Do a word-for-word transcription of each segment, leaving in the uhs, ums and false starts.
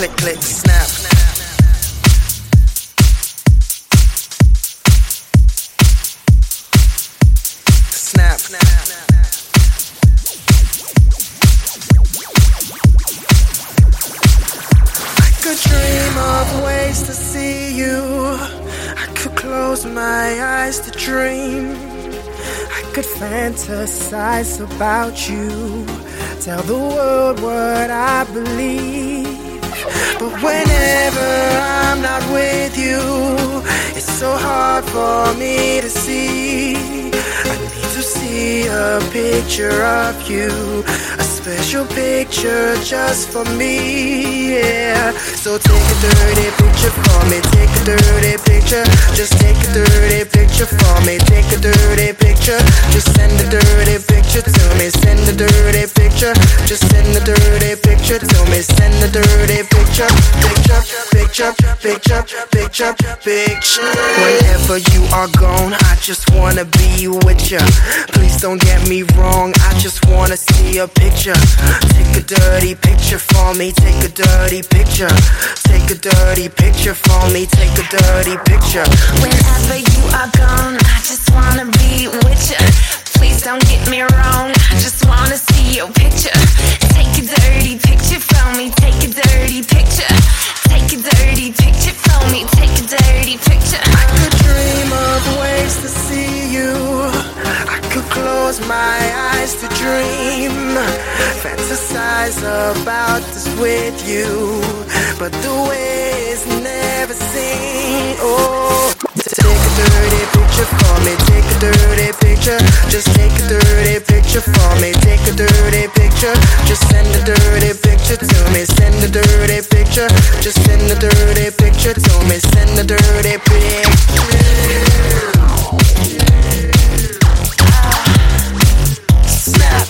click, click, snap. Snap. I could dream of ways to see you. I could close my eyes to dream. I could fantasize about you, tell the world what I believe. But whenever I'm not with you, it's so hard for me to see. I need to see a picture of you, a special picture just for me, yeah. So take a dirty picture for me, take a dirty picture. Just take a dirty picture for me, take a dirty picture. Just send a dirty picture to me, send a dirty picture. Just send a dirty picture to me, send a dirty picture. Picture, picture, picture, picture, picture. Whenever you are gone, I just wanna be with ya. Please don't get me wrong, I just wanna see a picture. Take a dirty picture for me, take a dirty picture. Take a dirty picture for me, take a dirty picture. Whenever you are gone, I just wanna be with ya. Please don't get me wrong, I just wanna see your picture. Take a dirty picture for me, take a dirty picture. Take a dirty picture for me, take a dirty picture. I could dream of ways to see you. I could close my eyes to dream, fantasize about this with you, but the way is never seen. Oh, take a dirty picture for me, take a dirty picture. Just take a dirty picture for me, take a dirty picture. Just send a dirty picture to me, send a dirty picture. Just send a dirty picture to me, send a dirty picture. Snap.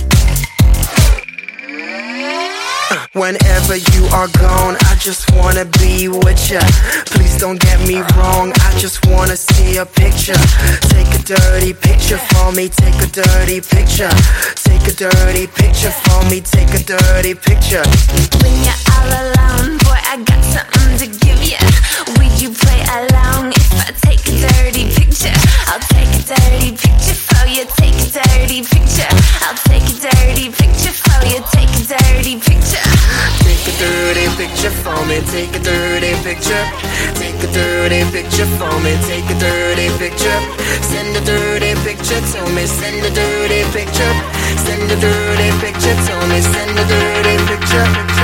Whenever you are gone, I just wanna be with ya. Please don't get me wrong, I just wanna see a picture. Take a dirty picture for me, take a dirty picture. Take a dirty picture for me, take a dirty picture. When you're all alone, boy, I got something to give ya. Would you play along if I take a dirty picture? I'll take a dirty picture for you, take a dirty picture. I'll take a dirty picture for you, take a dirty picture. Take a dirty picture for me, take a dirty picture. Take a dirty picture for me, take a dirty picture. Send a dirty picture to me, send a dirty picture. Send a dirty picture to me, send a dirty picture.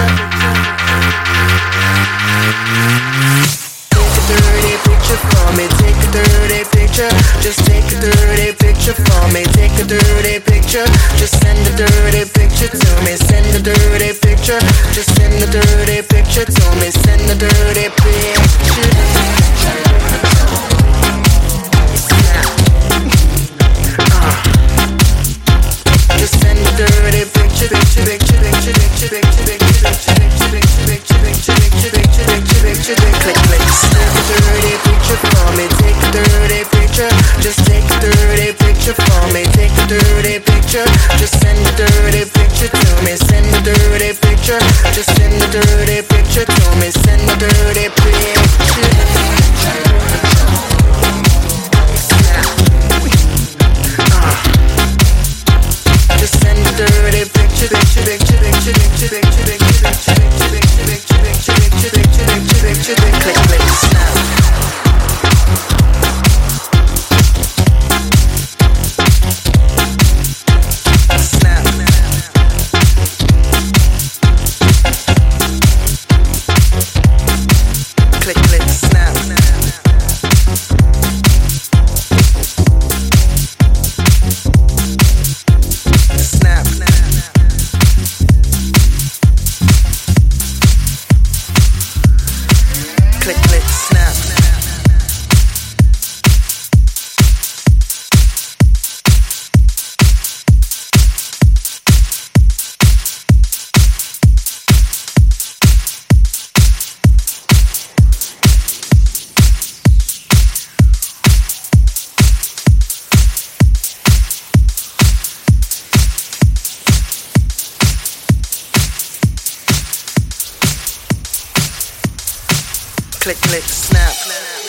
Take a dirty picture for me, take a dirty picture. Just take a dirty picture for me, take a dirty picture. Just send a dirty picture to me, send a dirty picture. Just send a dirty picture to me, send a dirty picture. Uh. Just send a dirty picture, picture, picture, picture, picture, picture, picture, picture, picture, picture, picture. click, click, snap.